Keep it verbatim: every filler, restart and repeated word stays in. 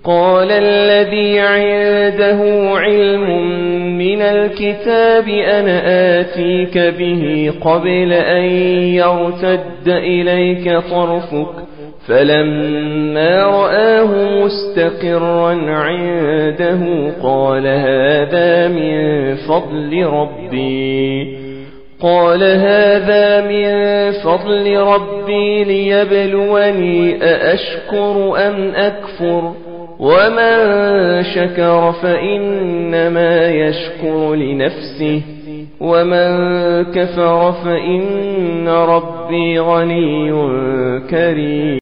قال الذي عنده علم من الكتاب أنا آتيك به قبل أن يرتد إليك طرفك فلما رآه مستقرا عنده قال هذا من فضل ربي قال هذا من فضل ربي ليبلوني أأشكر أم أكفر ومن شكر فإنما يشكر لنفسه ومن كفر فإن ربي غني كريم.